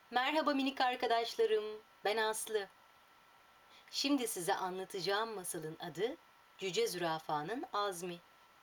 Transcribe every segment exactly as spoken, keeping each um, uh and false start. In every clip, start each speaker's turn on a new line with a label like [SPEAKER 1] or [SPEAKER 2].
[SPEAKER 1] Merhaba minik arkadaşlarım, ben Aslı. Şimdi size anlatacağım masalın adı Cüce Zürafa'nın Azmi.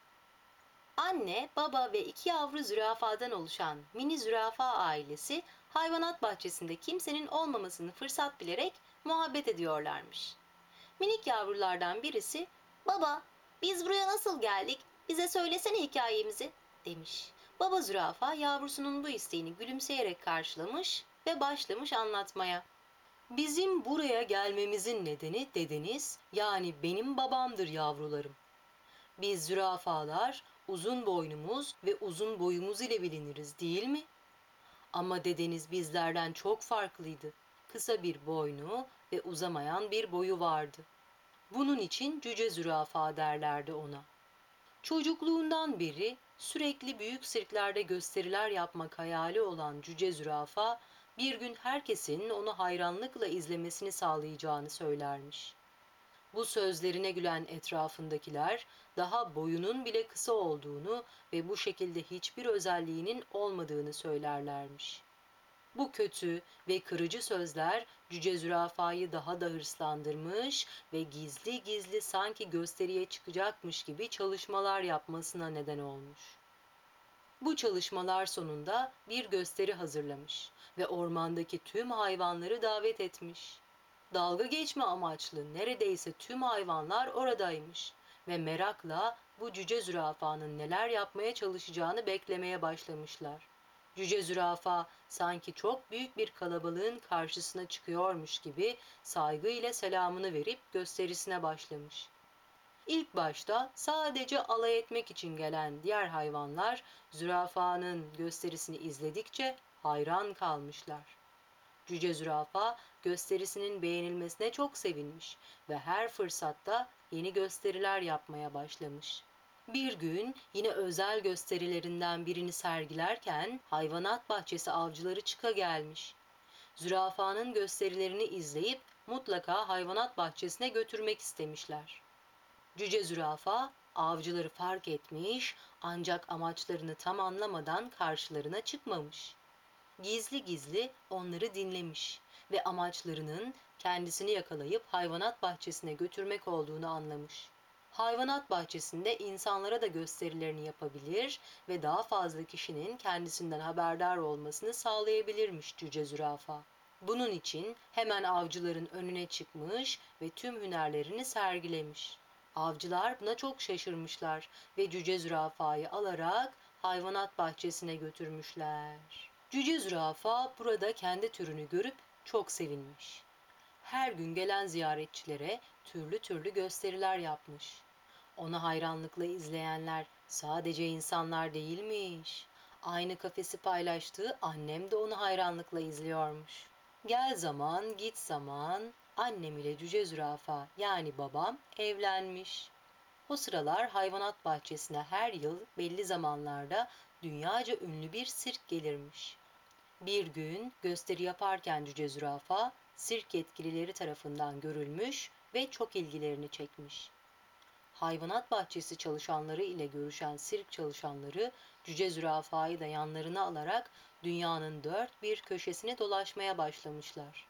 [SPEAKER 1] Anne, baba ve iki yavru zürafadan oluşan mini zürafa ailesi hayvanat bahçesinde kimsenin olmamasını fırsat bilerek muhabbet ediyorlarmış. Minik yavrulardan birisi, "Baba, biz buraya nasıl geldik? Bize söylesene hikayemizi." demiş. Baba zürafa yavrusunun bu isteğini gülümseyerek karşılamış ve başlamış anlatmaya. Bizim buraya gelmemizin nedeni dedeniz, yani benim babamdır yavrularım. Biz zürafalar uzun boynumuz ve uzun boyumuz ile biliniriz, değil mi? Ama dedeniz bizlerden çok farklıydı. Kısa bir boynu ve uzamayan bir boyu vardı. Bunun için cüce zürafa derlerdi ona. Çocukluğundan beri sürekli büyük sirklerde gösteriler yapmak hayali olan cüce zürafa, bir gün herkesin onu hayranlıkla izlemesini sağlayacağını söylermiş. Bu sözlerine gülen etrafındakiler, daha boyunun bile kısa olduğunu ve bu şekilde hiçbir özelliğinin olmadığını söylerlermiş. Bu kötü ve kırıcı sözler cüce zürafayı daha da hırslandırmış ve gizli gizli sanki gösteriye çıkacakmış gibi çalışmalar yapmasına neden olmuş. Bu çalışmalar sonunda bir gösteri hazırlamış ve ormandaki tüm hayvanları davet etmiş. Dalga geçme amaçlı neredeyse tüm hayvanlar oradaymış ve merakla bu cüce zürafanın neler yapmaya çalışacağını beklemeye başlamışlar. Cüce zürafa sanki çok büyük bir kalabalığın karşısına çıkıyormuş gibi saygıyla selamını verip gösterisine başlamış. İlk başta sadece alay etmek için gelen diğer hayvanlar zürafanın gösterisini izledikçe hayran kalmışlar. Cüce zürafa gösterisinin beğenilmesine çok sevinmiş ve her fırsatta yeni gösteriler yapmaya başlamış. Bir gün yine özel gösterilerinden birini sergilerken hayvanat bahçesi avcıları çıka gelmiş. Zürafanın gösterilerini izleyip mutlaka hayvanat bahçesine götürmek istemişler. Cüce zürafa avcıları fark etmiş ancak amaçlarını tam anlamadan karşılarına çıkmamış. Gizli gizli onları dinlemiş ve amaçlarının kendisini yakalayıp hayvanat bahçesine götürmek olduğunu anlamış. Hayvanat bahçesinde insanlara da gösterilerini yapabilir ve daha fazla kişinin kendisinden haberdar olmasını sağlayabilirmiş cüce zürafa. Bunun için hemen avcıların önüne çıkmış ve tüm hünerlerini sergilemiş. Avcılar buna çok şaşırmışlar ve cüce zürafayı alarak hayvanat bahçesine götürmüşler. Cüce zürafa burada kendi türünü görüp çok sevinmiş. Her gün gelen ziyaretçilere türlü türlü gösteriler yapmış. Onu hayranlıkla izleyenler sadece insanlar değilmiş. Aynı kafesi paylaştığı annem de onu hayranlıkla izliyormuş. Gel zaman git zaman annem ile cüce zürafa yani babam evlenmiş. O sıralar hayvanat bahçesine her yıl belli zamanlarda dünyaca ünlü bir sirk gelirmiş. Bir gün gösteri yaparken cüce zürafa sirk yetkilileri tarafından görülmüş ve çok ilgilerini çekmiş. Hayvanat bahçesi çalışanları ile görüşen sirk çalışanları cüce zürafayı da yanlarına alarak dünyanın dört bir köşesine dolaşmaya başlamışlar.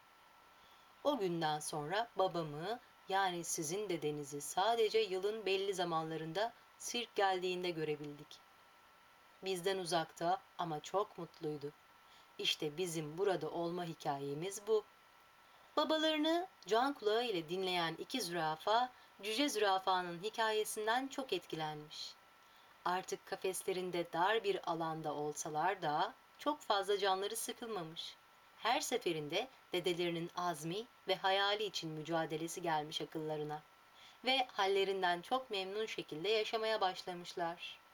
[SPEAKER 1] O günden sonra babamı, yani sizin dedenizi sadece yılın belli zamanlarında sirk geldiğinde görebildik. Bizden uzakta ama çok mutluydu. İşte bizim burada olma hikayemiz bu. Babalarını can kulağı ile dinleyen iki zürafa, cüce zürafanın hikayesinden çok etkilenmiş. Artık kafeslerinde dar bir alanda olsalar da çok fazla canları sıkılmamış. Her seferinde dedelerinin azmi ve hayali için mücadelesi gelmiş akıllarına ve hallerinden çok memnun şekilde yaşamaya başlamışlar.